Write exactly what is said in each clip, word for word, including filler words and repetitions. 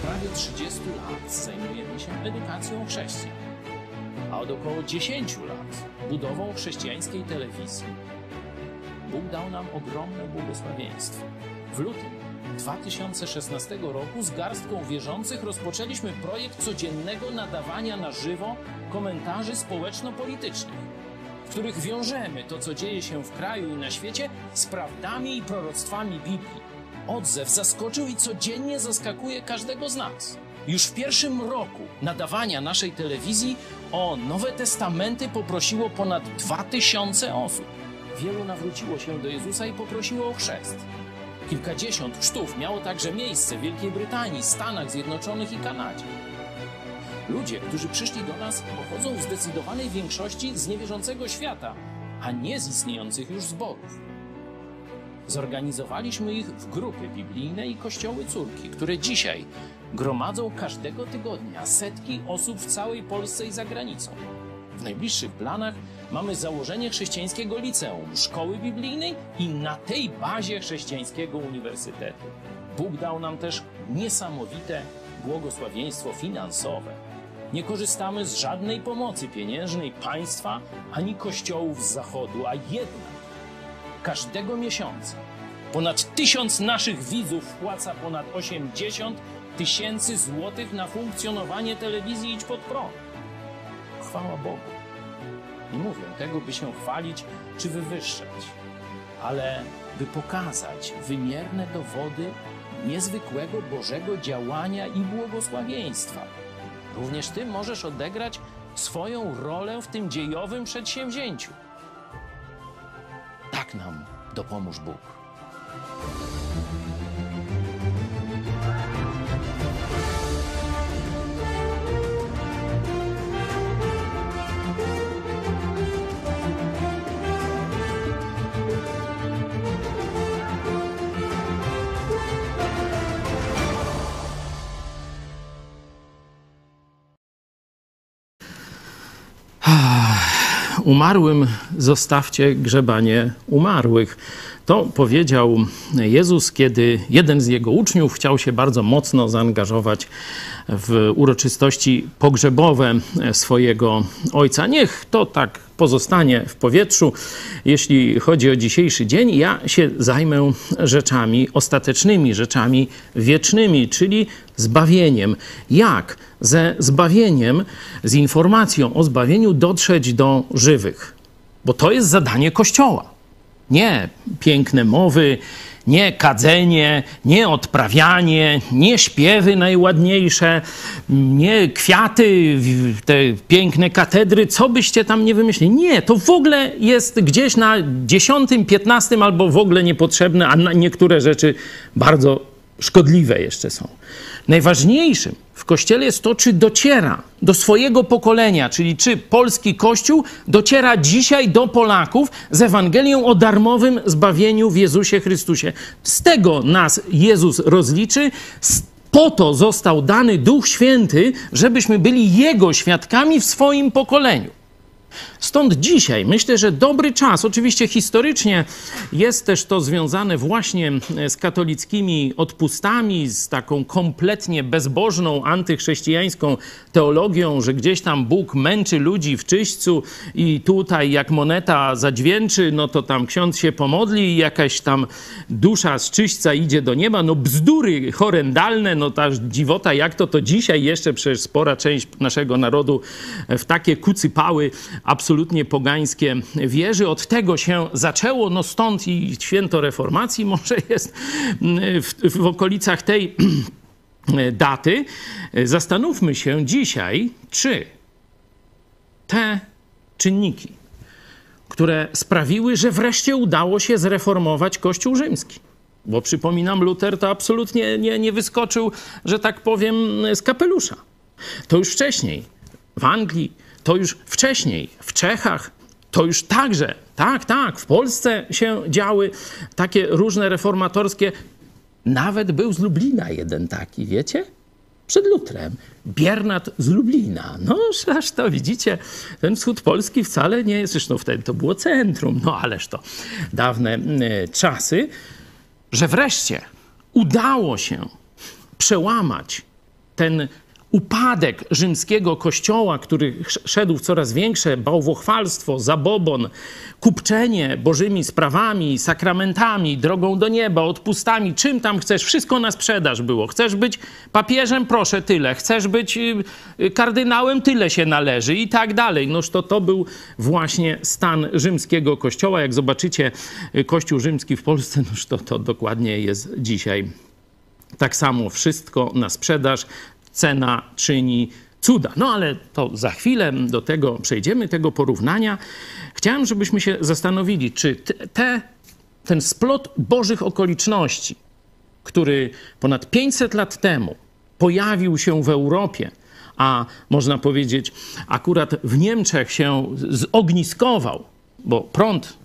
prawie trzydziestu lat zajmujemy się edukacją chrześcijan, a od około dziesięciu lat budową chrześcijańskiej telewizji. Bóg dał nam ogromne błogosławieństwo. W lutym dwa tysiące szesnastego roku z garstką wierzących rozpoczęliśmy projekt codziennego nadawania na żywo komentarzy społeczno-politycznych, w których wiążemy to, co dzieje się w kraju i na świecie, z prawdami i proroctwami Biblii. Odzew zaskoczył i codziennie zaskakuje każdego z nas. Już w pierwszym roku nadawania naszej telewizji o Nowe Testamenty poprosiło ponad dwa tysiące osób. Wielu nawróciło się do Jezusa i poprosiło o chrzest. Kilkadziesiąt chrztów miało także miejsce w Wielkiej Brytanii, Stanach Zjednoczonych i Kanadzie. Ludzie, którzy przyszli do nas, pochodzą w zdecydowanej większości z niewierzącego świata, a nie z istniejących już zborów. Zorganizowaliśmy ich w grupy biblijne i kościoły córki, które dzisiaj gromadzą każdego tygodnia setki osób w całej Polsce i za granicą. W najbliższych planach mamy założenie chrześcijańskiego liceum, szkoły biblijnej i na tej bazie chrześcijańskiego uniwersytetu. Bóg dał nam też niesamowite błogosławieństwo finansowe. Nie korzystamy z żadnej pomocy pieniężnej państwa ani kościołów z zachodu, a jednak każdego miesiąca ponad tysiąc naszych widzów wpłaca ponad osiemdziesiąt tysięcy złotych na funkcjonowanie telewizji Idź Pod Prąd. Chwała Bogu. Nie mówię tego, by się chwalić czy wywyższać, ale by pokazać wymierne dowody niezwykłego Bożego działania i błogosławieństwa. Również ty możesz odegrać swoją rolę w tym dziejowym przedsięwzięciu. Tak nam dopomóż Bóg. Umarłym zostawcie grzebanie umarłych. To powiedział Jezus, kiedy jeden z jego uczniów chciał się bardzo mocno zaangażować w uroczystości pogrzebowe swojego ojca. Niech to tak pozostanie w powietrzu. Jeśli chodzi o dzisiejszy dzień, ja się zajmę rzeczami ostatecznymi, rzeczami wiecznymi, czyli zbawieniem. Jak ze zbawieniem, z informacją o zbawieniu dotrzeć do żywych? Bo to jest zadanie Kościoła. Nie piękne mowy, nie kadzenie, nie odprawianie, nie śpiewy najładniejsze, nie kwiaty, te piękne katedry, co byście tam nie wymyślili. Nie, to w ogóle jest gdzieś na dziesiątym, piętnastym albo w ogóle niepotrzebne, a niektóre rzeczy bardzo szkodliwe jeszcze są. Najważniejszym w Kościele jest to, czy dociera do swojego pokolenia, czyli czy polski Kościół dociera dzisiaj do Polaków z Ewangelią o darmowym zbawieniu w Jezusie Chrystusie. Z tego nas Jezus rozliczy. Po to został dany Duch Święty, żebyśmy byli Jego świadkami w swoim pokoleniu. Stąd dzisiaj myślę, że dobry czas, oczywiście historycznie jest też to związane właśnie z katolickimi odpustami, z taką kompletnie bezbożną, antychrześcijańską teologią, że gdzieś tam Bóg męczy ludzi w czyśćcu i tutaj jak moneta zadźwięczy, no to tam ksiądz się pomodli i jakaś tam dusza z czyśćca idzie do nieba. No bzdury horrendalne, no ta dziwota jak to, to dzisiaj jeszcze przecież spora część naszego narodu w takie kucypały absolutnie pogańskie wierzy. Od tego się zaczęło, no stąd i święto reformacji może jest w, w okolicach tej daty. Zastanówmy się dzisiaj, czy te czynniki, które sprawiły, że wreszcie udało się zreformować Kościół rzymski. Bo przypominam, Luter to absolutnie nie, nie wyskoczył, że tak powiem, z kapelusza. To już wcześniej w Anglii, to już wcześniej w Czechach, to już także, tak, tak, w Polsce się działy takie różne reformatorskie. Nawet był z Lublina jeden taki, wiecie? Przed Lutrem. Biernat z Lublina. No, aż to widzicie, ten wschód Polski wcale nie jest, zresztą wtedy to było centrum, no ależ to dawne y, czasy, że wreszcie udało się przełamać ten upadek rzymskiego kościoła, który szedł w coraz większe bałwochwalstwo, zabobon, kupczenie bożymi sprawami, sakramentami, drogą do nieba, odpustami, czym tam chcesz, wszystko na sprzedaż było. Chcesz być papieżem? Proszę, tyle. Chcesz być kardynałem? Tyle się należy i tak dalej. Noż to to był właśnie stan rzymskiego kościoła. Jak zobaczycie kościół rzymski w Polsce, noż to, to dokładnie jest dzisiaj tak samo. Wszystko na sprzedaż. Cena czyni cuda. No ale to za chwilę do tego przejdziemy, tego porównania. Chciałem, żebyśmy się zastanowili, czy te, ten splot bożych okoliczności, który ponad pięćset lat temu pojawił się w Europie, a można powiedzieć akurat w Niemczech się zogniskował, bo prąd,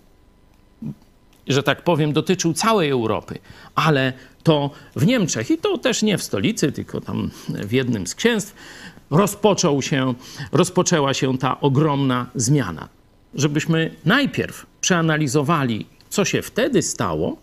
że tak powiem, dotyczył całej Europy, ale to w Niemczech, i to też nie w stolicy, tylko tam w jednym z księstw, rozpoczął się, rozpoczęła się ta ogromna zmiana. Żebyśmy najpierw przeanalizowali, co się wtedy stało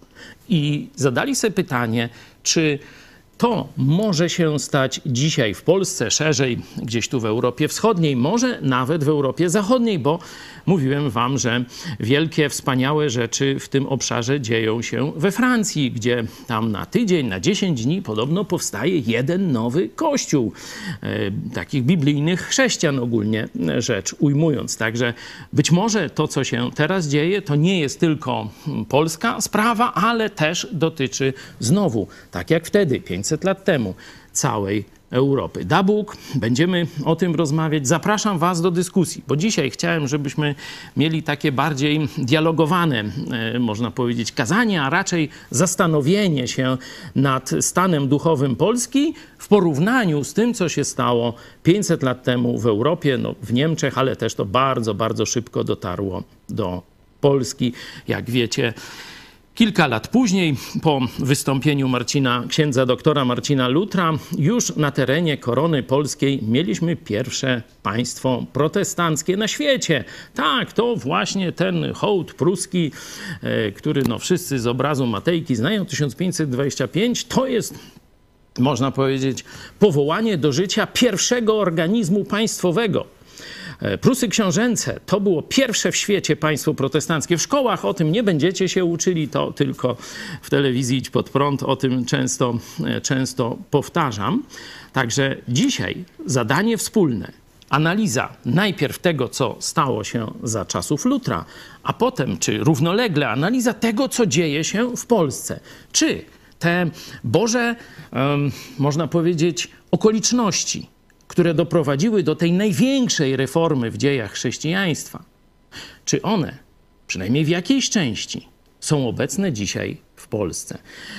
i zadali sobie pytanie, czy to może się stać dzisiaj w Polsce, szerzej gdzieś tu w Europie Wschodniej, może nawet w Europie Zachodniej, bo mówiłem wam, że wielkie, wspaniałe rzeczy w tym obszarze dzieją się we Francji, gdzie tam na tydzień, na dziesięć dni podobno powstaje jeden nowy kościół. E, takich biblijnych chrześcijan ogólnie rzecz ujmując. Także być może to, co się teraz dzieje, to nie jest tylko polska sprawa, ale też dotyczy znowu, tak jak wtedy, pięćset lat temu, całej Europy. Da Bóg, będziemy o tym rozmawiać. Zapraszam was do dyskusji, bo dzisiaj chciałem, żebyśmy mieli takie bardziej dialogowane, e, można powiedzieć, kazanie, a raczej zastanowienie się nad stanem duchowym Polski w porównaniu z tym, co się stało pięćset lat temu w Europie, no, w Niemczech, ale też to bardzo, bardzo szybko dotarło do Polski. Jak wiecie, kilka lat później, po wystąpieniu Marcina, księdza doktora Marcina Lutra, już na terenie korony polskiej mieliśmy pierwsze państwo protestanckie na świecie. Tak, to właśnie ten hołd pruski, e, który no wszyscy z obrazu Matejki znają, tysiąc pięćset dwadzieścia pięć, to jest, można powiedzieć, powołanie do życia pierwszego organizmu państwowego. Prusy książęce to było pierwsze w świecie państwo protestanckie. W szkołach o tym nie będziecie się uczyli, to tylko w telewizji Idź Pod Prąd o tym często, często powtarzam. Także dzisiaj zadanie wspólne, analiza najpierw tego, co stało się za czasów Lutra, a potem, czy równolegle, analiza tego, co dzieje się w Polsce. Czy te Boże, um, można powiedzieć, okoliczności, które doprowadziły do tej największej reformy w dziejach chrześcijaństwa, czy one, przynajmniej w jakiejś części, są obecne dzisiaj w Polsce?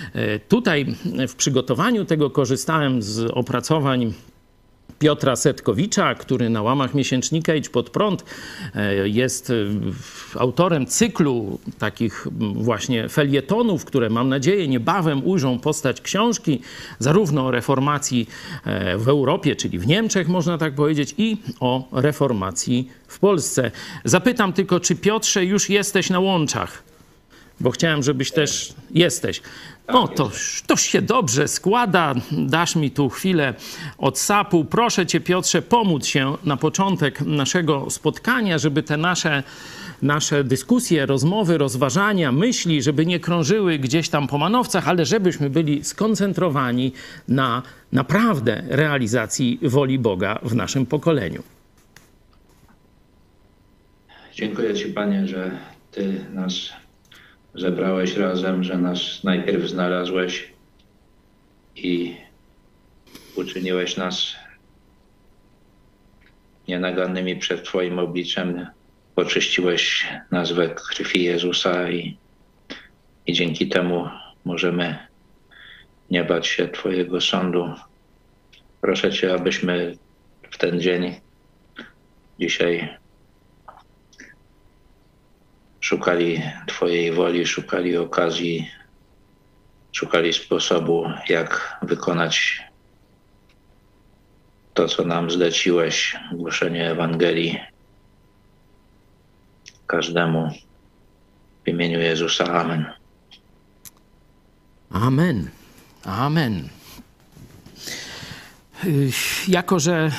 Tutaj w przygotowaniu tego korzystałem z opracowań Piotra Setkowicza, który na łamach miesięcznika Idź Pod Prąd jest autorem cyklu takich właśnie felietonów, które mam nadzieję niebawem ujrzą postać książki zarówno o reformacji w Europie, czyli w Niemczech można tak powiedzieć, i o reformacji w Polsce. Zapytam tylko, czy Piotrze już jesteś na łączach? Bo chciałem, żebyś też jesteś. No to, to się dobrze składa. Dasz mi tu chwilę odsapu. Proszę cię, Piotrze, pomóc się na początek naszego spotkania, żeby te nasze, nasze dyskusje, rozmowy, rozważania, myśli, żeby nie krążyły gdzieś tam po manowcach, ale żebyśmy byli skoncentrowani na naprawdę realizacji woli Boga w naszym pokoleniu. Dziękuję ci, Panie, że ty nas zebrałeś razem, że nas najpierw znalazłeś i uczyniłeś nas nienagannymi przed Twoim obliczem. Oczyściłeś nas we krwi Jezusa i, i dzięki temu możemy nie bać się Twojego sądu. Proszę Cię, abyśmy w ten dzień dzisiaj szukali Twojej woli, szukali okazji, szukali sposobu, jak wykonać to, co nam zleciłeś, głoszenie Ewangelii każdemu. W imieniu Jezusa. Amen. Amen. Amen. Jako że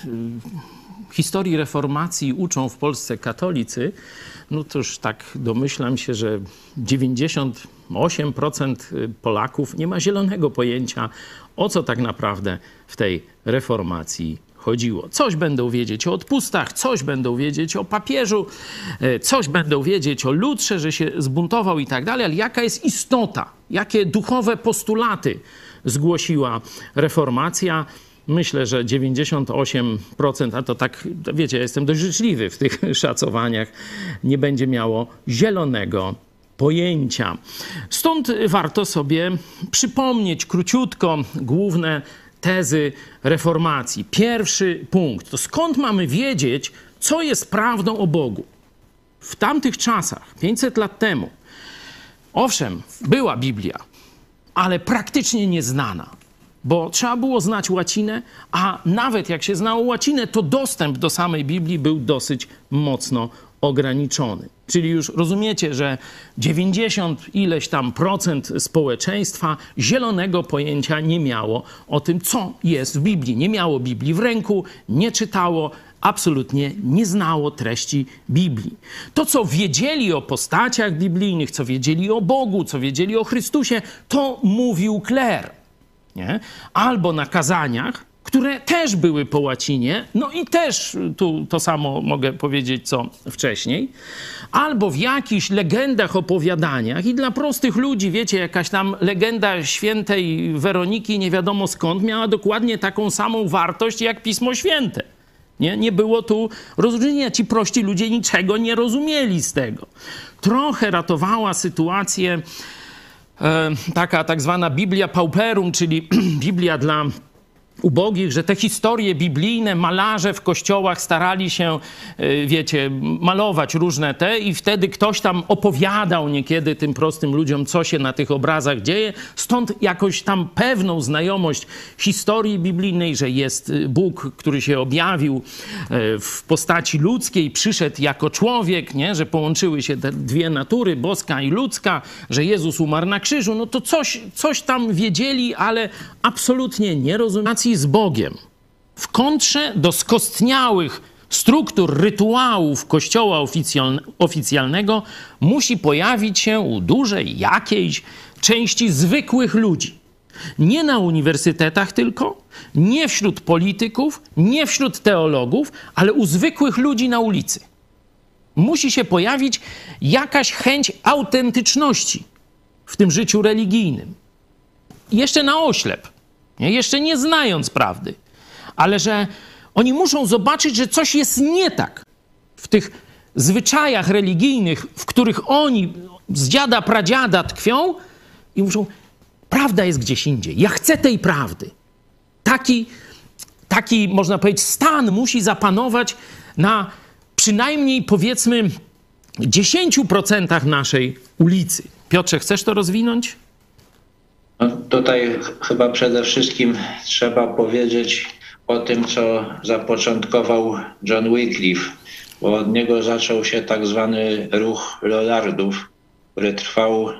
historii reformacji uczą w Polsce katolicy, no to już tak domyślam się, że dziewięćdziesiąt osiem procent Polaków nie ma zielonego pojęcia, o co tak naprawdę w tej reformacji chodziło. Coś będą wiedzieć o odpustach, coś będą wiedzieć o papieżu, coś będą wiedzieć o Lutrze, że się zbuntował i tak dalej, ale jaka jest istota, jakie duchowe postulaty zgłosiła reformacja? Myślę, że dziewięćdziesiąt osiem procent, a to tak, wiecie, ja jestem dość życzliwy w tych szacowaniach, nie będzie miało zielonego pojęcia. Stąd warto sobie przypomnieć króciutko główne tezy reformacji. Pierwszy punkt to skąd mamy wiedzieć, co jest prawdą o Bogu? W tamtych czasach, pięćset lat temu, owszem, była Biblia, ale praktycznie nieznana, bo trzeba było znać łacinę, a nawet jak się znało łacinę, to dostęp do samej Biblii był dosyć mocno ograniczony. Czyli już rozumiecie, że dziewięćdziesiąt ileś tam procent społeczeństwa zielonego pojęcia nie miało o tym, co jest w Biblii. Nie miało Biblii w ręku, nie czytało, absolutnie nie znało treści Biblii. To, co wiedzieli o postaciach biblijnych, co wiedzieli o Bogu, co wiedzieli o Chrystusie, to mówił kler. Nie? Albo na kazaniach, które też były po łacinie, no i też tu to samo mogę powiedzieć, co wcześniej, albo w jakichś legendach, opowiadaniach i dla prostych ludzi, wiecie, jakaś tam legenda świętej Weroniki, nie wiadomo skąd, miała dokładnie taką samą wartość jak Pismo Święte. Nie, nie było tu rozróżnienia. Ci prości ludzie niczego nie rozumieli z tego. Trochę ratowała sytuację e, taka tak zwana Biblia Pauperum, czyli Biblia dla ubogich, że te historie biblijne malarze w kościołach starali się, wiecie, malować różne te i wtedy ktoś tam opowiadał niekiedy tym prostym ludziom, co się na tych obrazach dzieje. Stąd jakoś tam pewną znajomość historii biblijnej, że jest Bóg, który się objawił w postaci ludzkiej, przyszedł jako człowiek, nie? Że połączyły się te dwie natury, boska i ludzka, że Jezus umarł na krzyżu, no to coś, coś tam wiedzieli, ale absolutnie nie rozumieli z Bogiem. W kontrze do skostniałych struktur, rytuałów kościoła oficjalnego musi pojawić się u dużej jakiejś części zwykłych ludzi. Nie na uniwersytetach tylko, nie wśród polityków, nie wśród teologów, ale u zwykłych ludzi na ulicy. Musi się pojawić jakaś chęć autentyczności w tym życiu religijnym. Jeszcze na oślep. Nie? Jeszcze nie znając prawdy, ale że oni muszą zobaczyć, że coś jest nie tak w tych zwyczajach religijnych, w których oni z dziada, pradziada tkwią i muszą, prawda jest gdzieś indziej. Ja chcę tej prawdy. Taki, taki, można powiedzieć, stan musi zapanować na przynajmniej, powiedzmy, dziesięciu procentach naszej ulicy. Piotrze, chcesz to rozwinąć? No tutaj chyba przede wszystkim trzeba powiedzieć o tym, co zapoczątkował John Wycliffe, bo od niego zaczął się tak zwany ruch Lollardów, który trwał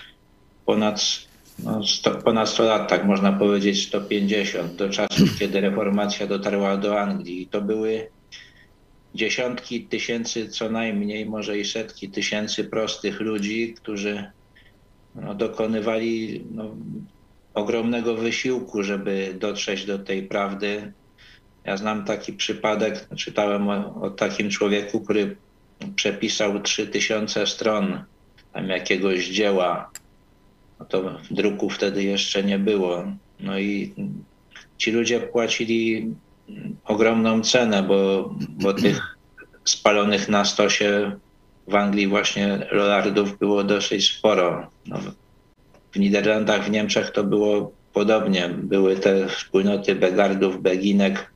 ponad, no, sto, ponad sto lat, tak można powiedzieć sto pięćdziesiąt, do czasu, kiedy reformacja dotarła do Anglii. I to były dziesiątki tysięcy, co najmniej, może i setki tysięcy prostych ludzi, którzy no, dokonywali no, ogromnego wysiłku, żeby dotrzeć do tej prawdy. Ja znam taki przypadek, czytałem o, o takim człowieku, który przepisał trzy tysiące stron tam jakiegoś dzieła. No to druku wtedy jeszcze nie było. No i ci ludzie płacili ogromną cenę, bo, bo tych spalonych na stosie w Anglii właśnie Lollardów było dosyć sporo. No, w Niderlandach, w Niemczech to było podobnie. Były te wspólnoty Begardów, Beginek.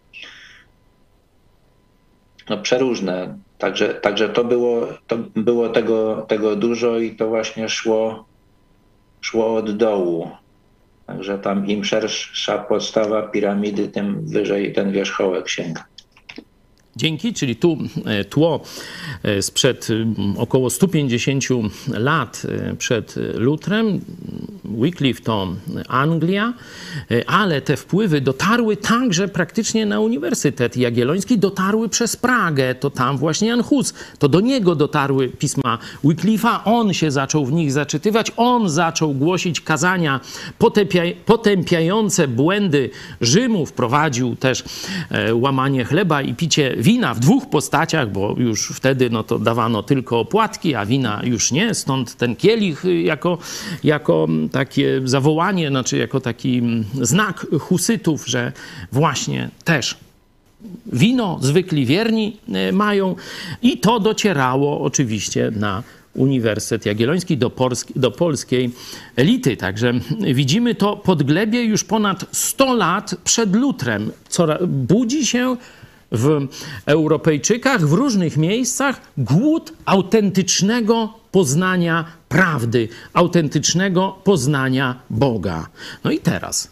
No przeróżne. Także, także to było, to było tego, tego dużo i to właśnie szło, szło od dołu. Także tam im szersza podstawa piramidy, tym wyżej ten wierzchołek sięga. Dzięki, czyli tu tło sprzed około stu pięćdziesięciu lat przed Lutrem. Wycliffe to Anglia, ale te wpływy dotarły także praktycznie na Uniwersytet Jagielloński, dotarły przez Pragę, to tam właśnie Jan Hus, to do niego dotarły pisma Wycliffe'a, on się zaczął w nich zaczytywać, on zaczął głosić kazania potępia- potępiające błędy Rzymu, wprowadził też łamanie chleba i picie wina w dwóch postaciach, bo już wtedy no to dawano tylko opłatki, a wina już nie, stąd ten kielich jako, jako takie zawołanie, znaczy jako taki znak husytów, że właśnie też wino zwykli wierni mają i to docierało oczywiście na Uniwersytet Jagielloński, do, Polski, do polskiej elity. Także widzimy to podglebie już ponad sto lat przed Lutrem. Coraz, budzi się w Europejczykach w różnych miejscach głód autentycznego poznania prawdy, autentycznego poznania Boga. No i teraz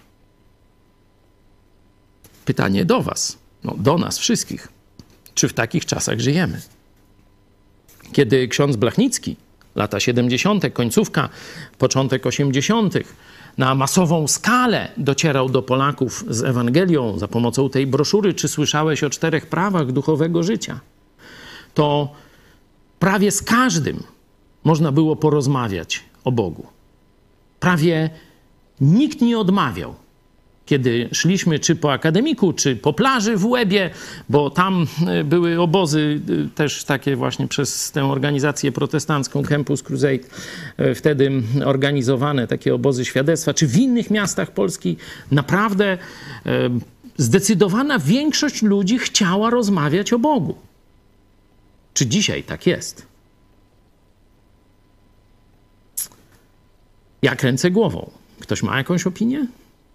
pytanie do was, no do nas wszystkich. Czy w takich czasach żyjemy? Kiedy ksiądz Blachnicki, lata siedemdziesiąte, końcówka, początek osiemdziesiątych, na masową skalę docierał do Polaków z Ewangelią za pomocą tej broszury, czy słyszałeś o czterech prawach duchowego życia, to prawie z każdym można było porozmawiać o Bogu. Prawie nikt nie odmawiał. Kiedy szliśmy czy po akademiku, czy po plaży w Łebie, bo tam były obozy też takie właśnie przez tę organizację protestancką Campus Crusade, wtedy organizowane takie obozy świadectwa, czy w innych miastach Polski, naprawdę zdecydowana większość ludzi chciała rozmawiać o Bogu. Czy dzisiaj tak jest? Ja kręcę głową. Ktoś ma jakąś opinię?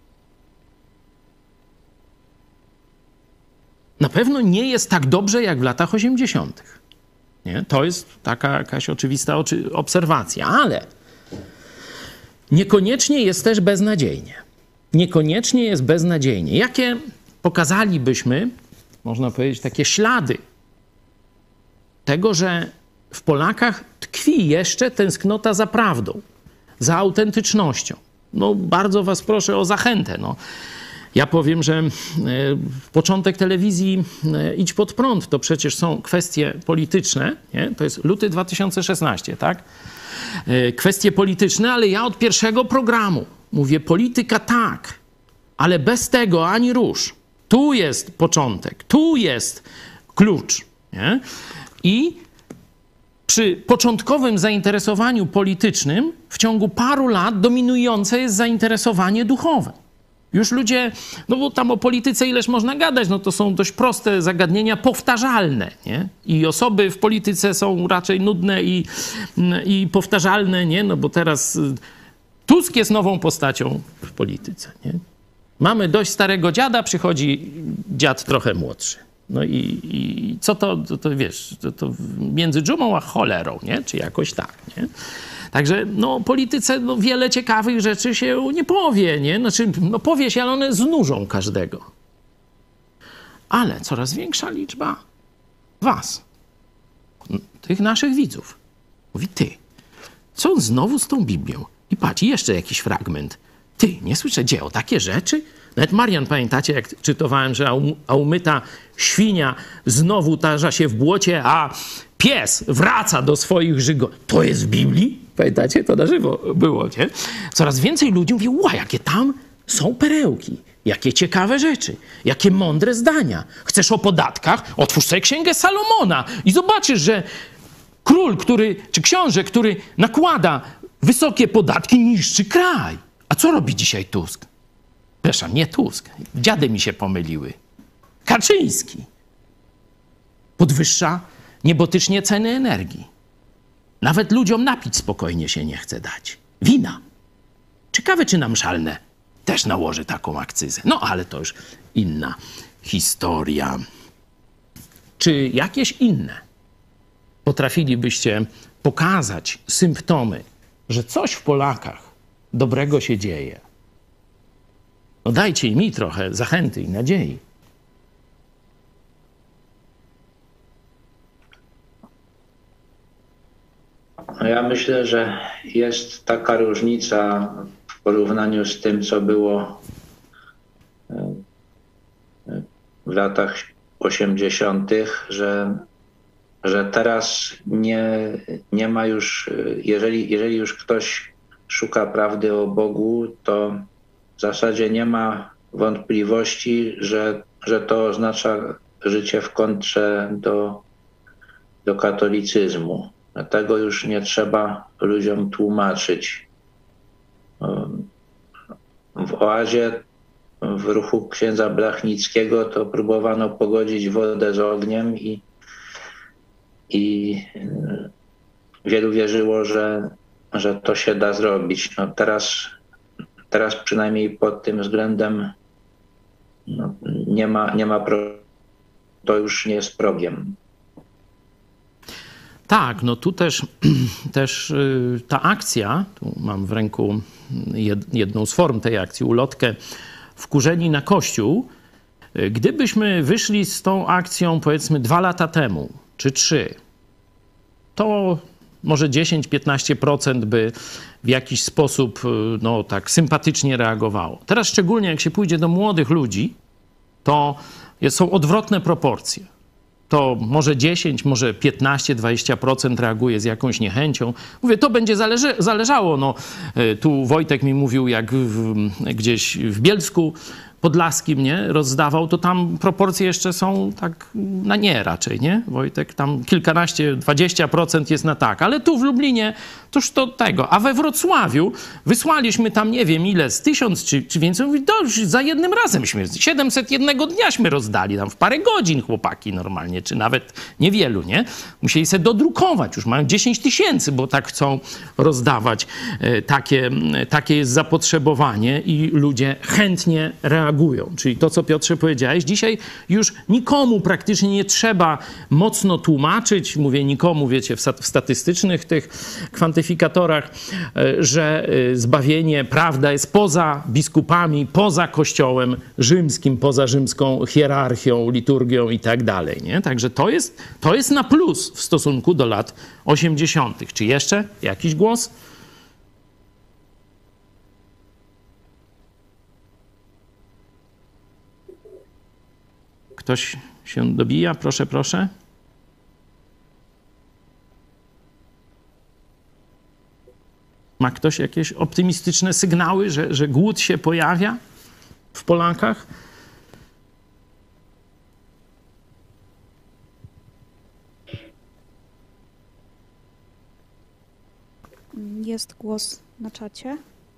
Na pewno nie jest tak dobrze jak w latach osiemdziesiątych. Nie? To jest taka jakaś oczywista oczy- obserwacja, ale niekoniecznie jest też beznadziejnie. Niekoniecznie jest beznadziejnie. Jakie pokazalibyśmy, można powiedzieć, takie ślady tego, że w Polakach tkwi jeszcze tęsknota za prawdą, za autentycznością? No bardzo was proszę o zachętę. No. Ja powiem, że początek telewizji Idź Pod Prąd to przecież są kwestie polityczne, nie? To jest luty dwa tysiące szesnasty, tak? Kwestie polityczne, ale ja od pierwszego programu mówię, polityka tak, ale bez tego ani rusz. Tu jest początek, tu jest klucz, nie? I przy początkowym zainteresowaniu politycznym w ciągu paru lat dominujące jest zainteresowanie duchowe. Już ludzie, no bo tam o polityce ileż można gadać, no to są dość proste zagadnienia, powtarzalne, nie? I osoby w polityce są raczej nudne i, i powtarzalne, nie? No bo teraz Tusk jest nową postacią w polityce, nie? Mamy dość starego dziada, przychodzi dziad trochę młodszy. No i, i co to, to, to wiesz, to, to między dżumą a cholerą, nie? Czy jakoś tak, nie? Także no, o polityce no, wiele ciekawych rzeczy się nie powie, nie? Znaczy, no powie się, ale one znużą każdego. Ale coraz większa liczba was, tych naszych widzów, mówi, ty, co znowu z tą Biblią? I patrz, jeszcze jakiś fragment. Ty, nie słyszę, gdzie o takie rzeczy? Nawet Marian, pamiętacie, jak czytowałem, że a umyta świnia znowu tarza się w błocie, a pies wraca do swoich żygoni. To jest w Biblii? Pamiętacie? To na żywo było, nie? Coraz więcej ludzi mówi, ła, jakie tam są perełki, jakie ciekawe rzeczy, jakie mądre zdania. Chcesz o podatkach? Otwórz sobie Księgę Salomona i zobaczysz, że król, który, czy książę, który nakłada wysokie podatki, niszczy kraj. A co robi dzisiaj Tusk? Przepraszam, nie Tusk. Dziady mi się pomyliły. Kaczyński. Podwyższa niebotycznie ceny energii. Nawet ludziom napić spokojnie się nie chce dać. Wina. Ciekawe, czy nam Szalne też nałoży taką akcyzę. No, ale to już inna historia. Czy jakieś inne potrafilibyście pokazać symptomy, że coś w Polakach dobrego się dzieje? No dajcie mi trochę zachęty i nadziei. No ja myślę, że jest taka różnica w porównaniu z tym, co było w latach osiemdziesiątych, że, że teraz nie, nie ma już, jeżeli, jeżeli już ktoś szuka prawdy o Bogu, to w zasadzie nie ma wątpliwości, że, że to oznacza życie w kontrze do, do katolicyzmu. Tego już nie trzeba ludziom tłumaczyć. W oazie, w ruchu księdza Blachnickiego to próbowano pogodzić wodę z ogniem i, i wielu wierzyło, że, że to się da zrobić. No teraz, teraz przynajmniej pod tym względem no, nie ma, nie ma pro... to już nie jest progiem. Tak, no tu też, też ta akcja, tu mam w ręku jedną z form tej akcji, ulotkę Wkurzeni na Kościół. Gdybyśmy wyszli z tą akcją powiedzmy dwa lata temu, czy trzy, to może dziesięć do piętnastu procent by w jakiś sposób no, tak sympatycznie reagowało. Teraz szczególnie jak się pójdzie do młodych ludzi, to są odwrotne proporcje. To może dziesięć, może piętnaście, dwadzieścia procent reaguje z jakąś niechęcią. Mówię, to będzie zależy, zależało. No, tu Wojtek mi mówił, jak w, gdzieś w Bielsku Podlaskim, nie, rozdawał, to tam proporcje jeszcze są tak na nie raczej, nie? Wojtek, tam kilkanaście, dwadzieścia procent jest na tak, ale tu w Lublinie toż to tego. A we Wrocławiu wysłaliśmy tam nie wiem ile, z tysiąc czy, czy więcej, mówi, to już za jednym razemśmy, siedemset jednego dniaśmy rozdali, tam w parę godzin chłopaki normalnie, czy nawet niewielu, nie? Musieli sobie dodrukować, już mają dziesięć tysięcy, bo tak chcą rozdawać. Takie, takie jest zapotrzebowanie i ludzie chętnie reagują. Czyli to, co Piotrze powiedziałeś, dzisiaj już nikomu praktycznie nie trzeba mocno tłumaczyć, mówię nikomu, wiecie, w statystycznych tych kwantyfikatorach, że zbawienie, prawda jest poza biskupami, poza Kościołem rzymskim, poza rzymską hierarchią, liturgią i tak dalej, nie? Także to jest, to jest na plus w stosunku do lat osiemdziesiątych. Czy jeszcze jakiś głos? Ktoś się dobija? Proszę, proszę. Ma ktoś jakieś optymistyczne sygnały, że, że głód się pojawia w Polakach? Jest głos na czacie.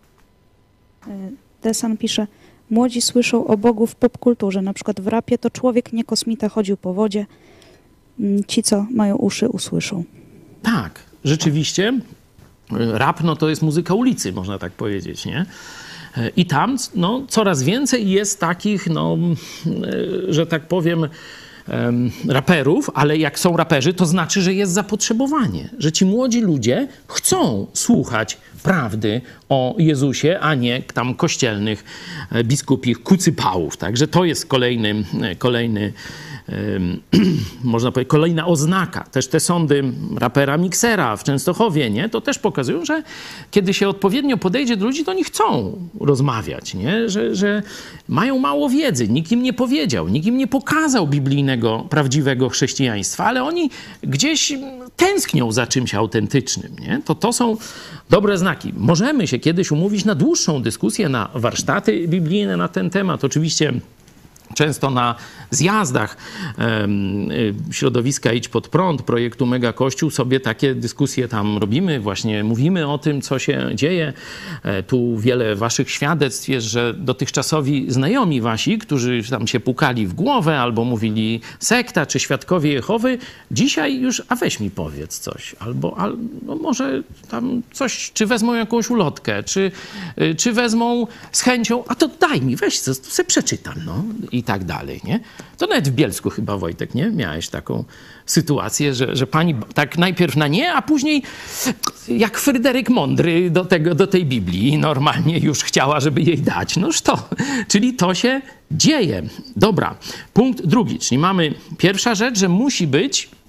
Desan pisze: młodzi słyszą o Bogu w popkulturze, na przykład w rapie to człowiek, nie kosmita, chodził po wodzie. Ci, co mają uszy, usłyszą. Tak, rzeczywiście. Rap no to jest muzyka ulicy, można tak powiedzieć, nie? I tam no, coraz więcej jest takich, no, że tak powiem, raperów, ale jak są raperzy, to znaczy, że jest zapotrzebowanie, że ci młodzi ludzie chcą słuchać prawdy o Jezusie, a nie tam kościelnych biskupich kucypałów. Także to jest kolejny, kolejny można powiedzieć, kolejna oznaka. Też te sądy rapera Miksera w Częstochowie, nie? To też pokazują, że kiedy się odpowiednio podejdzie do ludzi, to oni chcą rozmawiać, nie? Że, że mają mało wiedzy, nikt im nie powiedział, nikt im nie pokazał biblijnego, prawdziwego chrześcijaństwa, ale oni gdzieś tęsknią za czymś autentycznym, nie? To, to są dobre znaki. Możemy się kiedyś umówić na dłuższą dyskusję, na warsztaty biblijne na ten temat. Oczywiście często na zjazdach środowiska Idź Pod Prąd, projektu Mega Kościół, sobie takie dyskusje tam robimy, właśnie mówimy o tym, co się dzieje. Tu wiele waszych świadectw jest, że dotychczasowi znajomi wasi, którzy tam się pukali w głowę albo mówili sekta czy świadkowie Jehowy, dzisiaj już, a weź mi powiedz coś, albo, albo może tam coś, czy wezmą jakąś ulotkę, czy, czy wezmą z chęcią, a to daj mi, weź, to sobie przeczytam, no i tak dalej, nie? To nawet w Bielsku chyba, Wojtek, nie? Miałeś taką sytuację, że, że pani tak najpierw na nie, a później jak Fryderyk Mądry do, tego, do tej Biblii normalnie już chciała, żeby jej dać. Noż to, czyli to się dzieje. Dobra, punkt drugi, czyli mamy pierwsza rzecz, że musi być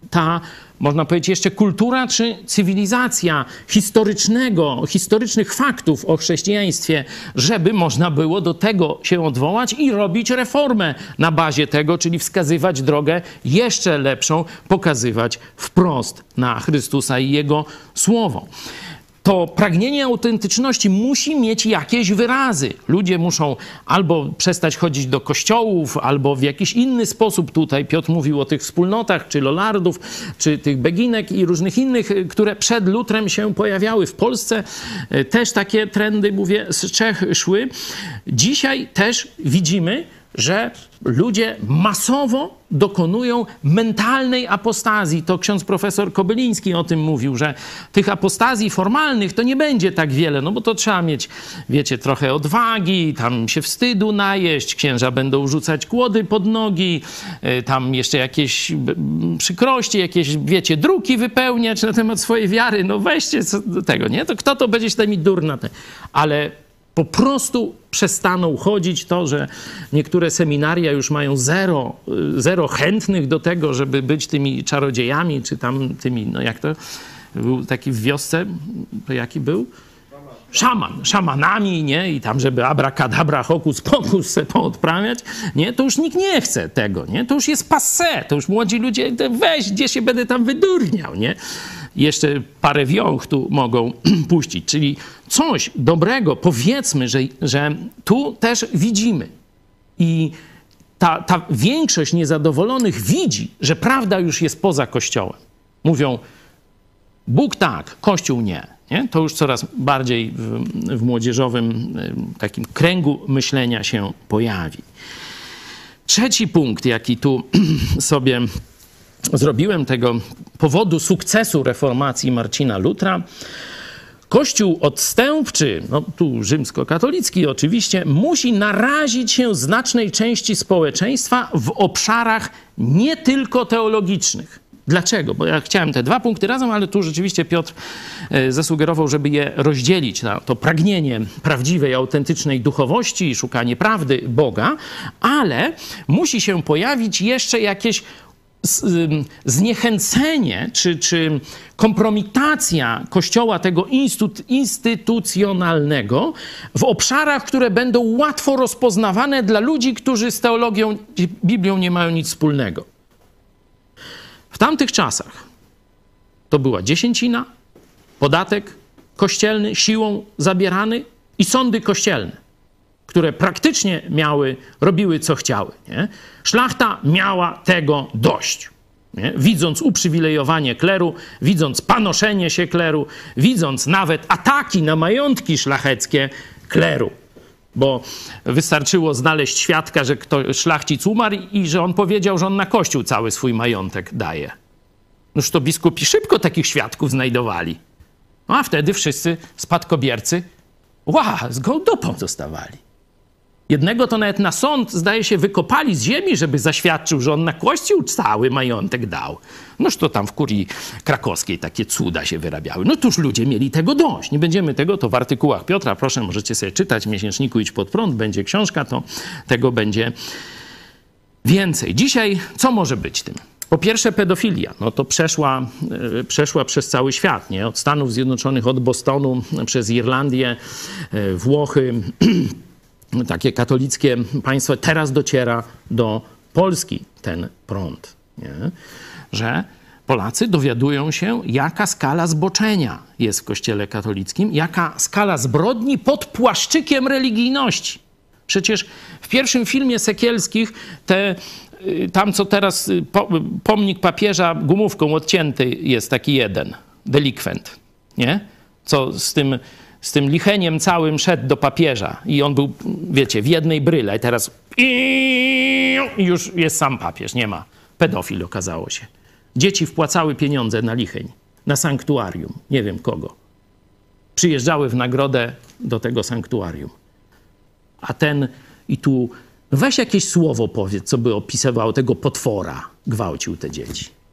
ta, można powiedzieć, jeszcze kultura czy cywilizacja historycznego, historycznych faktów o chrześcijaństwie, żeby można było do tego się odwołać i robić reformę na bazie tego, czyli wskazywać drogę jeszcze lepszą, pokazywać wprost na Chrystusa i Jego Słowo. To pragnienie autentyczności musi mieć jakieś wyrazy. Ludzie muszą albo przestać chodzić do kościołów, albo w jakiś inny sposób. Tutaj Piotr mówił o tych wspólnotach, czy Lollardów, czy tych Beginek i różnych innych, które przed Lutrem się pojawiały. W Polsce też takie trendy, mówię, z Czech szły. Dzisiaj też widzimy, że ludzie masowo dokonują mentalnej apostazji. To ksiądz profesor Kobyliński o tym mówił, że tych apostazji formalnych to nie będzie tak wiele, no bo to trzeba mieć, wiecie, trochę odwagi, tam się wstydu najeść, księża będą rzucać kłody pod nogi, tam jeszcze jakieś przykrości, jakieś, wiecie, druki wypełniać na temat swojej wiary. No weźcie do tego, nie? To kto to będzie się mi durna? Ale po prostu przestaną chodzić, to, że niektóre seminaria już mają zero, zero chętnych do tego, żeby być tymi czarodziejami, czy tam tymi, no jak to był taki w wiosce, to jaki był? Szaman, szamanami, nie? I tam, żeby abracadabra, hokus pokus se poodprawiać, nie? To już nikt nie chce tego, nie? To już jest passé, to już młodzi ludzie, weź, gdzie się będę tam wydurniał, nie? Jeszcze parę wiąch tu mogą puścić, czyli coś dobrego, powiedzmy, że, że tu też widzimy. I ta, ta większość niezadowolonych widzi, że prawda już jest poza Kościołem. Mówią, Bóg tak, Kościół nie. nie? To już coraz bardziej w, w młodzieżowym takim kręgu myślenia się pojawi. Trzeci punkt, jaki tu sobie zrobiłem, tego powodu sukcesu reformacji Marcina Lutra. Kościół odstępczy, no tu rzymskokatolicki oczywiście, musi narazić się znacznej części społeczeństwa w obszarach nie tylko teologicznych. Dlaczego? Bo ja chciałem te dwa punkty razem, ale tu rzeczywiście Piotr zasugerował, żeby je rozdzielić na to pragnienie prawdziwej, autentycznej duchowości i szukanie prawdy Boga, ale musi się pojawić jeszcze jakieś zniechęcenie czy, czy kompromitacja Kościoła tego instytucjonalnego w obszarach, które będą łatwo rozpoznawane dla ludzi, którzy z teologią, Biblią nie mają nic wspólnego. W tamtych czasach to była dziesięcina, podatek kościelny siłą zabierany i sądy kościelne, które praktycznie miały, robiły co chciały. Nie? Szlachta miała tego dość. Nie? Widząc uprzywilejowanie kleru, widząc panoszenie się kleru, widząc nawet ataki na majątki szlacheckie kleru. Bo wystarczyło znaleźć świadka, że kto, szlachcic umarł i że on powiedział, że on na kościół cały swój majątek daje. Noż to biskupi szybko takich świadków znajdowali. No a wtedy wszyscy spadkobiercy ła, z gołą dupą zostawali. Jednego to nawet na sąd, zdaje się, wykopali z ziemi, żeby zaświadczył, że on na kościół cały majątek dał. Noż to tam w kurii krakowskiej takie cuda się wyrabiały. No tuż ludzie mieli tego dość. Nie będziemy tego, to w artykułach Piotra, proszę, możecie sobie czytać, w miesięczniku Idź Pod Prąd, będzie książka, to tego będzie więcej. Dzisiaj co może być tym? Po pierwsze pedofilia, no to przeszła, e, przeszła przez cały świat, nie? Od Stanów Zjednoczonych, od Bostonu, przez Irlandię, e, Włochy, takie katolickie państwo, teraz dociera do Polski ten prąd, nie? Że Polacy dowiadują się, jaka skala zboczenia jest w Kościele katolickim, jaka skala zbrodni pod płaszczykiem religijności. Przecież w pierwszym filmie Sekielskich te, tam co teraz pomnik papieża gumówką odcięty jest taki jeden, delikwent, nie? Co z tym z tym licheniem całym szedł do papieża i on był, wiecie, w jednej bryle i teraz i już jest sam papież, nie ma. Pedofil okazało się. Dzieci wpłacały pieniądze na licheń, na sanktuarium, nie wiem kogo. Przyjeżdżały w nagrodę do tego sanktuarium. A ten i tu, weź jakieś słowo powiedz, co by opisywało tego potwora, gwałcił te dzieci.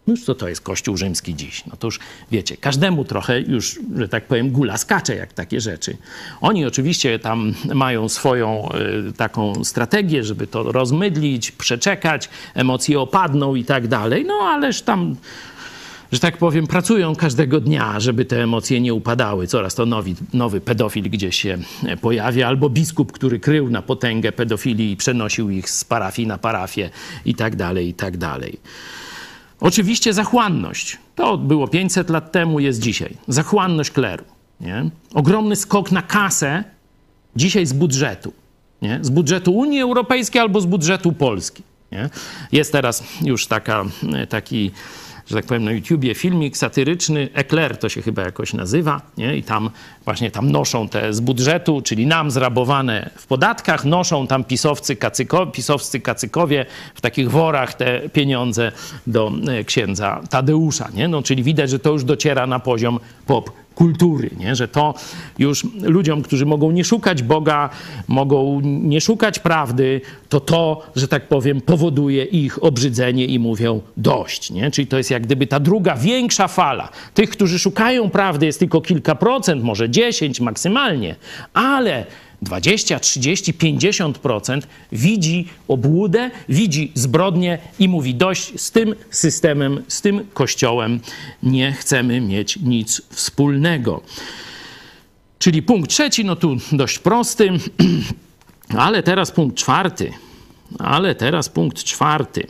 No już co to jest Kościół rzymski dziś? No to już wiecie, każdemu trochę już, że tak powiem, gula skacze jak takie rzeczy. Oni oczywiście tam mają swoją y, taką strategię, żeby to rozmydlić, przeczekać, emocje opadną i tak dalej, no ależ tam, że tak powiem, pracują każdego dnia, żeby te emocje nie upadały. Coraz to nowy, nowy pedofil gdzieś się pojawia, albo biskup, który krył na potęgę pedofilii i przenosił ich z parafii na parafię i tak dalej, i tak dalej. Oczywiście zachłanność. To było pięćset lat temu, jest dzisiaj. Zachłanność kleru. Nie? Ogromny skok na kasę dzisiaj z budżetu. Nie? Z budżetu Unii Europejskiej albo z budżetu Polski. Nie? Jest teraz już taka, taki, że tak powiem, na YouTubie filmik satyryczny, Ekler to się chyba jakoś nazywa, nie? I tam właśnie tam noszą te z budżetu, czyli nam zrabowane w podatkach, noszą tam pisowcy, kacyko, pisowscy kacykowie w takich worach te pieniądze do księdza Tadeusza, nie? No, czyli widać, że to już dociera na poziom pop kultury, nie? Że to już ludziom, którzy mogą nie szukać Boga, mogą nie szukać prawdy, to to, że tak powiem, powoduje ich obrzydzenie i mówią dość, nie? Czyli to jest jak gdyby ta druga, większa fala. Tych, którzy szukają prawdy, jest tylko kilka procent, może dziesięć maksymalnie, ale dwadzieścia, trzydzieści, pięćdziesiąt procent widzi obłudę, widzi zbrodnię i mówi dość, z tym systemem, z tym kościołem nie chcemy mieć nic wspólnego. Czyli punkt trzeci, no tu dość prosty, ale teraz punkt czwarty. Ale teraz punkt czwarty.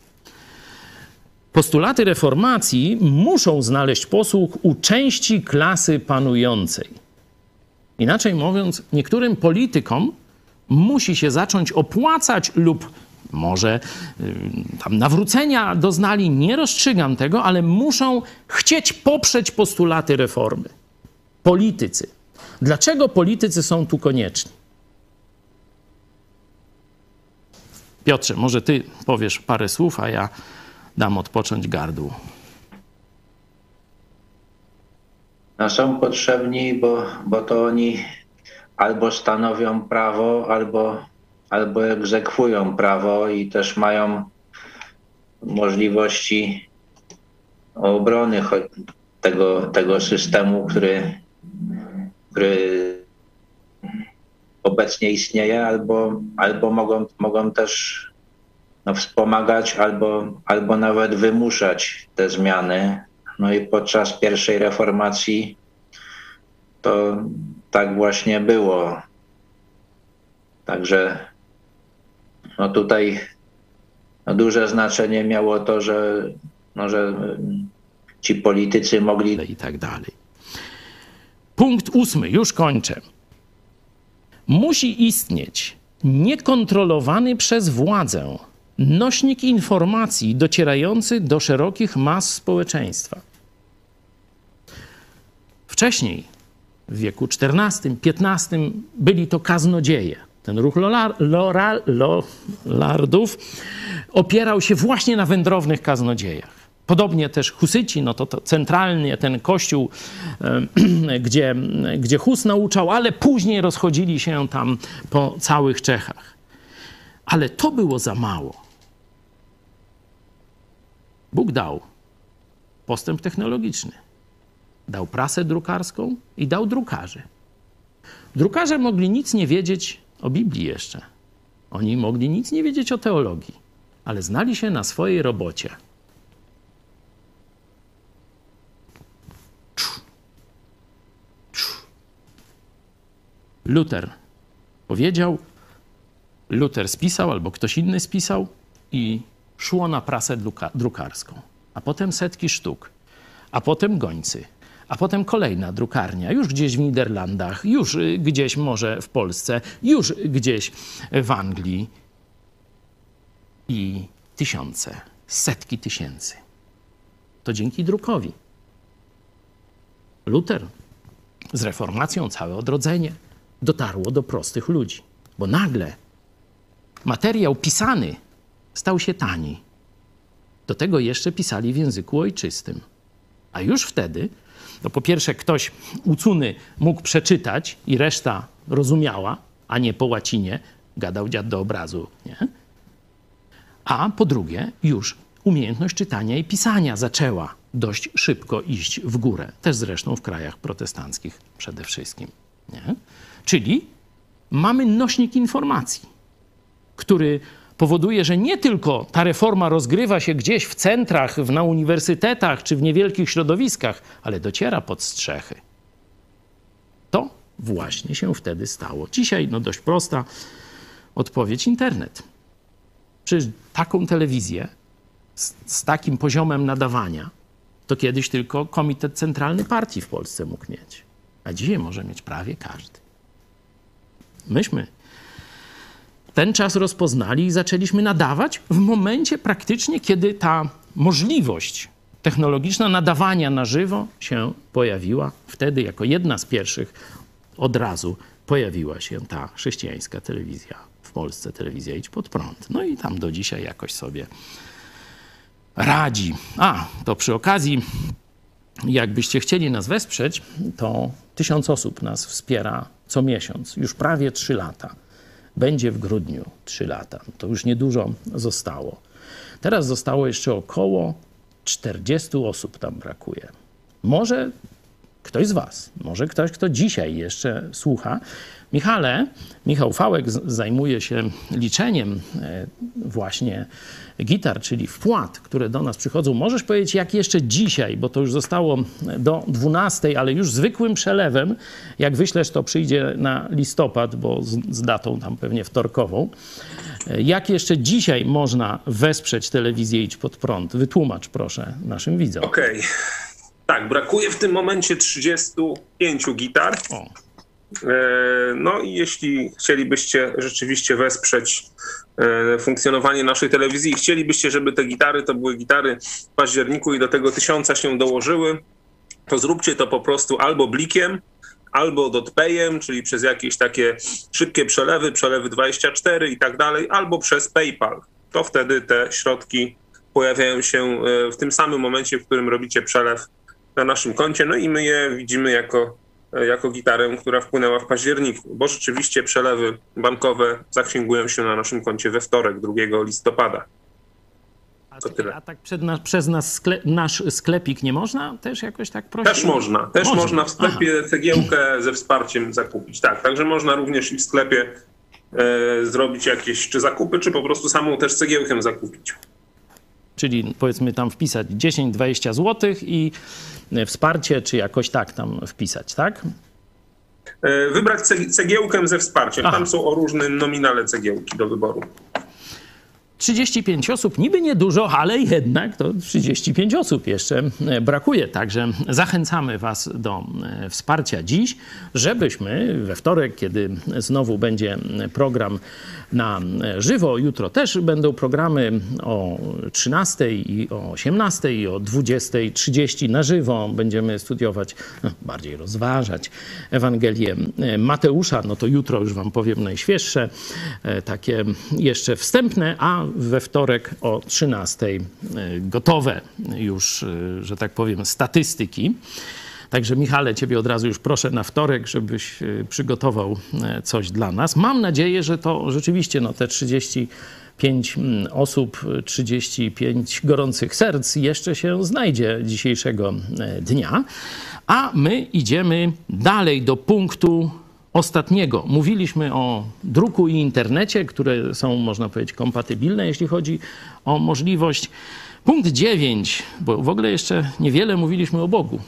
Postulaty reformacji muszą znaleźć posłuch u części klasy panującej. Inaczej mówiąc, niektórym politykom musi się zacząć opłacać lub może y, tam nawrócenia doznali, nie rozstrzygam tego, ale muszą chcieć poprzeć postulaty reformy. Politycy. Dlaczego politycy są tu konieczni? Piotrze, może ty powiesz parę słów, a ja dam odpocząć gardłu. No są potrzebni, bo, bo to oni albo stanowią prawo, albo, albo egzekwują prawo i też mają możliwości obrony tego, tego systemu, który, który obecnie istnieje, albo, albo mogą, mogą też no, wspomagać, albo, albo nawet wymuszać te zmiany. No i podczas pierwszej reformacji to tak właśnie było. Także no tutaj no duże znaczenie miało to, że, no, że ci politycy mogli... I tak dalej. Punkt ósmy, już kończę. Musi istnieć niekontrolowany przez władzę nośnik informacji docierający do szerokich mas społeczeństwa. Wcześniej, w wieku czternastym, piętnastym, byli to kaznodzieje. Ten ruch Lollardów opierał się właśnie na wędrownych kaznodziejach. Podobnie też Husyci, no to, to centralnie ten kościół, e, gdzie, gdzie Hus nauczał, ale później rozchodzili się tam po całych Czechach. Ale to było za mało. Bóg dał postęp technologiczny. Dał prasę drukarską i dał drukarzy. Drukarze mogli nic nie wiedzieć o Biblii jeszcze. Oni mogli nic nie wiedzieć o teologii, ale znali się na swojej robocie. Luter powiedział, Luter spisał albo ktoś inny spisał i szło na prasę drukarską. A potem setki sztuk, a potem gońcy, a potem kolejna drukarnia, już gdzieś w Niderlandach, już gdzieś może w Polsce, już gdzieś w Anglii. I tysiące, setki tysięcy. To dzięki drukowi. Luter z reformacją, całe odrodzenie dotarło do prostych ludzi. Bo nagle materiał pisany stał się tani. Do tego jeszcze pisali w języku ojczystym. A już wtedy, to po pierwsze ktoś ucony mógł przeczytać i reszta rozumiała, a nie po łacinie gadał dziad do obrazu, nie? A po drugie już umiejętność czytania i pisania zaczęła dość szybko iść w górę. Też zresztą w krajach protestanckich przede wszystkim. Nie? Czyli mamy nośnik informacji, który powoduje, że nie tylko ta reforma rozgrywa się gdzieś w centrach, na uniwersytetach czy w niewielkich środowiskach, ale dociera pod strzechy. To właśnie się wtedy stało. Dzisiaj no dość prosta odpowiedź: internet. Przecież taką telewizję z, z takim poziomem nadawania to kiedyś tylko Komitet Centralny Partii w Polsce mógł mieć. A dzisiaj może mieć prawie każdy. Myśmy ten czas rozpoznali i zaczęliśmy nadawać w momencie praktycznie, kiedy ta możliwość technologiczna nadawania na żywo się pojawiła. Wtedy jako jedna z pierwszych od razu pojawiła się ta chrześcijańska telewizja w Polsce, telewizja Idź Pod Prąd. No i tam do dzisiaj jakoś sobie radzi. A, to przy okazji, jakbyście chcieli nas wesprzeć, to tysiąc osób nas wspiera co miesiąc, już prawie trzy lata. Będzie w grudniu trzy lata. To już niedużo zostało. Teraz zostało jeszcze około czterdziestu osób tam brakuje. Może ktoś z was, może ktoś, kto dzisiaj jeszcze słucha. Michale, Michał Fałek zajmuje się liczeniem właśnie gitar, czyli wpłat, które do nas przychodzą. Możesz powiedzieć, jak jeszcze dzisiaj, bo to już zostało do dwunastej, ale już zwykłym przelewem, jak wyślesz, to przyjdzie na listopad, bo z, z datą tam pewnie wtorkową. Jak jeszcze dzisiaj można wesprzeć telewizję Idź Pod Prąd? Wytłumacz proszę naszym widzom. Okej. Okay. Tak, brakuje w tym momencie trzydziestu pięciu gitar. O. No i jeśli chcielibyście rzeczywiście wesprzeć funkcjonowanie naszej telewizji i chcielibyście, żeby te gitary to były gitary w październiku i do tego tysiąca się dołożyły, to zróbcie to po prostu albo blikiem, albo dotpayem, czyli przez jakieś takie szybkie przelewy, przelewy dwadzieścia cztery i tak dalej, albo przez PayPal. To wtedy te środki pojawiają się w tym samym momencie, w którym robicie przelew na naszym koncie, no i my je widzimy jako jako gitarę, która wpłynęła w październiku, bo rzeczywiście przelewy bankowe zaksięgują się na naszym koncie we wtorek, drugiego listopada. To tyle. A tak przed na, przez nas sklep, nasz sklepik nie można też jakoś tak prosić? Też można. Też można, można w sklepie Aha. cegiełkę ze wsparciem zakupić. Tak, także można również i w sklepie e, zrobić jakieś czy zakupy, czy po prostu samą też cegiełkę zakupić. Czyli powiedzmy tam wpisać dziesięć dwadzieścia złotych i wsparcie, czy jakoś tak tam wpisać, tak? Wybrać cegiełkę ze wsparciem. Aha. Tam są o różnym nominale cegiełki do wyboru. trzydzieści pięć osób, niby niedużo, ale jednak to trzydzieści pięć osób jeszcze brakuje. Także zachęcamy was do wsparcia dziś, żebyśmy we wtorek, kiedy znowu będzie program na żywo, jutro też będą programy o trzynastej i o osiemnastej i o dwudziestej trzydzieści na żywo. Będziemy studiować, no, bardziej rozważać Ewangelię Mateusza. No to jutro już wam powiem najświeższe, takie jeszcze wstępne, a we wtorek o trzynastej gotowe już, że tak powiem, statystyki. Także Michale, ciebie od razu już proszę na wtorek, żebyś przygotował coś dla nas. Mam nadzieję, że to rzeczywiście no, te trzydzieści pięć osób, trzydzieści pięć gorących serc jeszcze się znajdzie dzisiejszego dnia. A my idziemy dalej do punktu ostatniego. Mówiliśmy o druku i internecie, które są, można powiedzieć, kompatybilne, jeśli chodzi o możliwość. Punkt dziewięć, bo w ogóle jeszcze niewiele mówiliśmy o Bogu.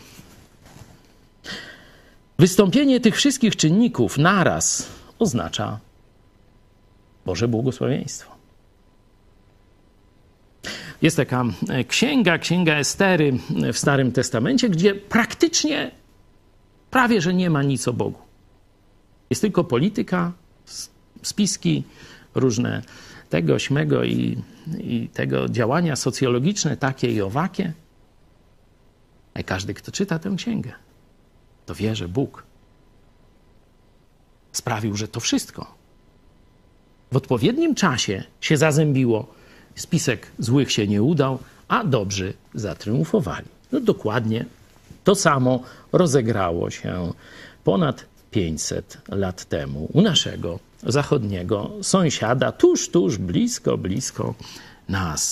Wystąpienie tych wszystkich czynników naraz oznacza Boże błogosławieństwo. Jest taka księga, księga Estery w Starym Testamencie, gdzie praktycznie prawie, że nie ma nic o Bogu. Jest tylko polityka, spiski, różne tego, śmego i, i tego działania socjologiczne, takie i owakie. A każdy, kto czyta tę księgę, to wie, że Bóg sprawił, że to wszystko w odpowiednim czasie się zazębiło. Spisek złych się nie udał, a dobrzy zatriumfowali. No dokładnie to samo rozegrało się ponad pięćset lat temu u naszego zachodniego sąsiada, tuż, tuż, blisko, blisko nas.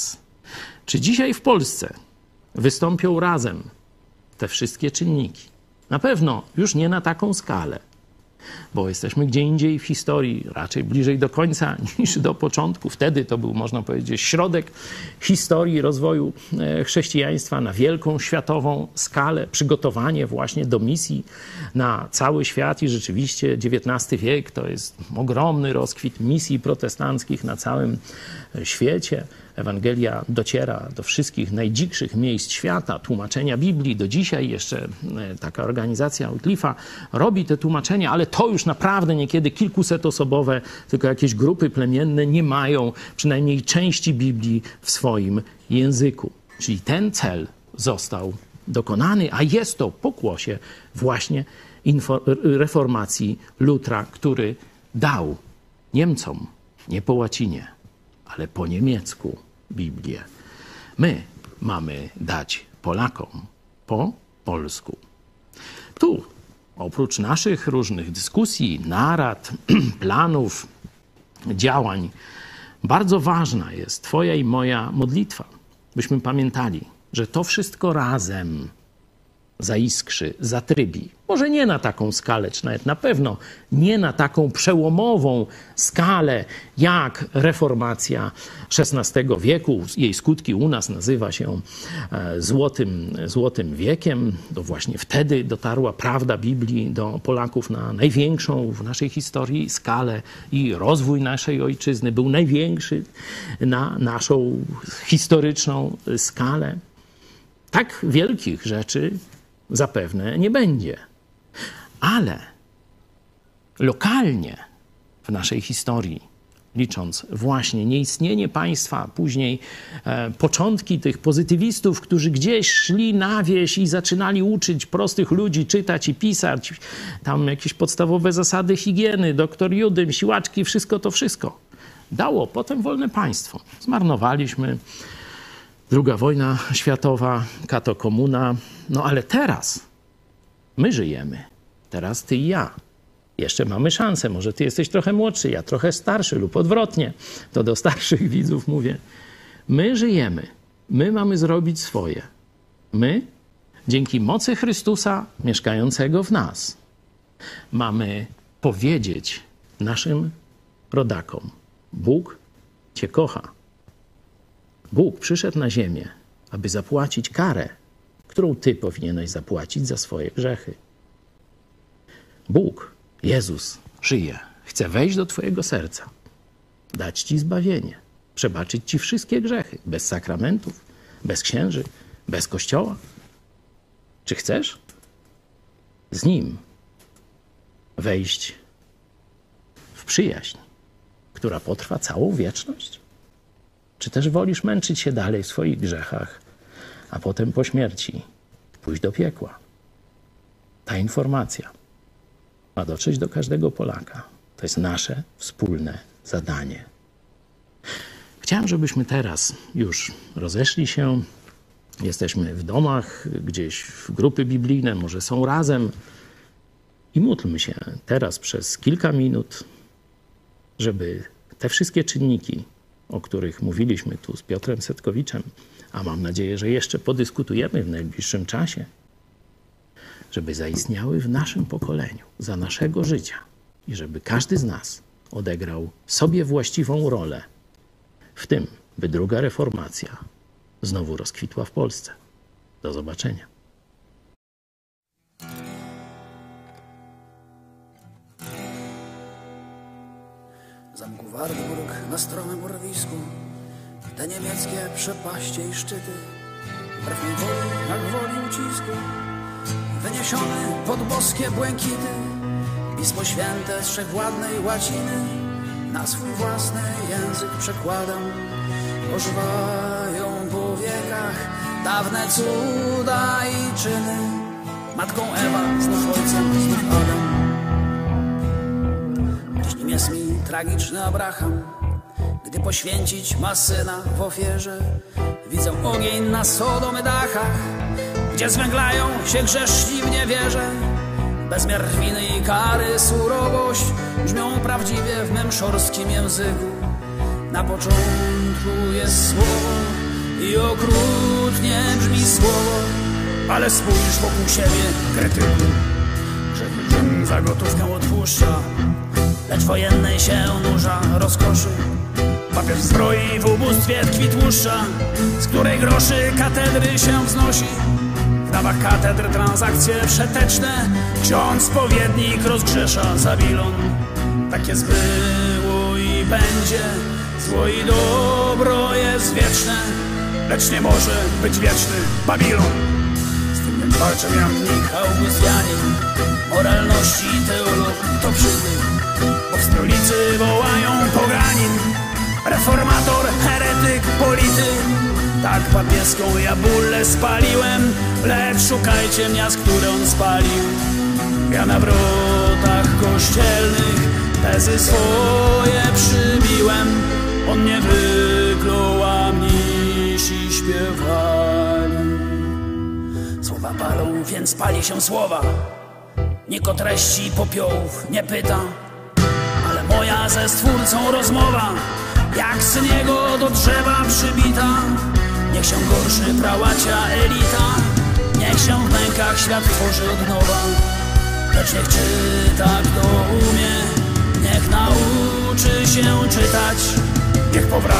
Czy dzisiaj w Polsce wystąpią razem te wszystkie czynniki? Na pewno już nie na taką skalę, bo jesteśmy gdzie indziej w historii, raczej bliżej do końca niż do początku. Wtedy to był, można powiedzieć, środek historii rozwoju chrześcijaństwa na wielką światową skalę, przygotowanie właśnie do misji na cały świat i rzeczywiście dziewiętnasty wiek to jest ogromny rozkwit misji protestanckich na całym świecie. Ewangelia dociera do wszystkich najdzikszych miejsc świata, tłumaczenia Biblii. Do dzisiaj jeszcze taka organizacja Wycliffe'a robi te tłumaczenia, ale to już naprawdę niekiedy kilkusetosobowe, tylko jakieś grupy plemienne nie mają przynajmniej części Biblii w swoim języku. Czyli ten cel został dokonany, a jest to pokłosie właśnie reformacji Lutra, który dał Niemcom, nie po łacinie, ale po niemiecku Biblię. My mamy dać Polakom po polsku. Tu, oprócz naszych różnych dyskusji, narad, planów, działań, bardzo ważna jest Twoja i moja modlitwa, byśmy pamiętali, że to wszystko razem zaiskrzy, zatrybi. Może nie na taką skalę, czy nawet na pewno nie na taką przełomową skalę jak reformacja szesnastego wieku. Jej skutki u nas nazywa się Złotym, Złotym wiekiem. To właśnie wtedy dotarła prawda Biblii do Polaków na największą w naszej historii skalę i rozwój naszej ojczyzny był największy na naszą historyczną skalę. Tak wielkich rzeczy zapewne nie będzie. Ale lokalnie w naszej historii, licząc właśnie nieistnienie państwa, później e, początki tych pozytywistów, którzy gdzieś szli na wieś i zaczynali uczyć prostych ludzi czytać i pisać, tam jakieś podstawowe zasady higieny, doktor Judym, siłaczki, wszystko to wszystko dało potem wolne państwo. Zmarnowaliśmy. Druga wojna światowa, katokomuna. No ale teraz my żyjemy. Teraz ty i ja. Jeszcze mamy szansę. Może ty jesteś trochę młodszy, ja trochę starszy lub odwrotnie. To do starszych widzów mówię. My żyjemy. My mamy zrobić swoje. My, dzięki mocy Chrystusa mieszkającego w nas, mamy powiedzieć naszym rodakom: Bóg cię kocha. Bóg przyszedł na ziemię, aby zapłacić karę, którą ty powinieneś zapłacić za swoje grzechy. Bóg, Jezus, żyje. Chce wejść do twojego serca, dać ci zbawienie, przebaczyć ci wszystkie grzechy, bez sakramentów, bez księży, bez kościoła. Czy chcesz z Nim wejść w przyjaźń, która potrwa całą wieczność? Czy też wolisz męczyć się dalej w swoich grzechach, a potem po śmierci pójść do piekła? Ta informacja ma dotrzeć do każdego Polaka. To jest nasze wspólne zadanie. Chciałem, żebyśmy teraz już rozeszli się. Jesteśmy w domach, gdzieś w grupy biblijne, może są razem. I módlmy się teraz przez kilka minut, żeby te wszystkie czynniki, o których mówiliśmy tu z Piotrem Setkowiczem, a mam nadzieję, że jeszcze podyskutujemy w najbliższym czasie, żeby zaistniały w naszym pokoleniu, za naszego życia i żeby każdy z nas odegrał sobie właściwą rolę w tym, by druga reformacja znowu rozkwitła w Polsce. Do zobaczenia. Zamku Wartburg na stromym urwisku, te niemieckie przepaście i szczyty, wbrew mej woli, jak woli ucisku, wyniesiony pod boskie błękity, Pismo Święte z wszechwładnej łaciny na swój własny język przekładam. Ożywają po wiekach dawne cuda i czyny, matką Ewa, znów ojcem, znów Adam. Dziś nim jest mi tragiczny Abraham, gdy poświęcić ma syna w ofierze. Widzę ogień na Sodomy dachach, gdzie zwęglają się grzeszni w niewierze. Bezmiar winy i kary, surowość brzmią prawdziwie w mym szorskim języku. Na początku jest słowo i okrutnie brzmi słowo, ale spójrz wokół siebie, krytyku. Grzechy Rzym za gotówkę odpuszcza, lecz wojennej się nurza rozkoszy. Papież zbroi w ubóstwie tkwi tłuszcza, z której groszy katedry się wznosi. W dawach katedr transakcje przeteczne, ksiądz spowiednik rozgrzesza Zabilon. Takie było i będzie, zło i dobro jest wieczne, lecz nie może być wieczny Babilon. Z tym więc walczę Jannik Augustianin, moralności teolog to przytyk, bo w stolicy wołają poganin. Reformator, heretyk, polityk, tak papieską ja bullę spaliłem, lecz szukajcie miast, które on spalił. Ja na wrotach kościelnych tezy swoje przybiłem, on nie wyklął, a mnisi śpiewali. Słowa palą, więc pali się słowa, nikt o treści popiołów nie pyta, ale moja ze Stwórcą rozmowa, jak syn jego do drzewa przybita. Niech się gorszy prałacia elita, niech się w mękach świat tworzy od nowa, lecz niech czyta kto umie, niech nauczy się czytać, niech powraca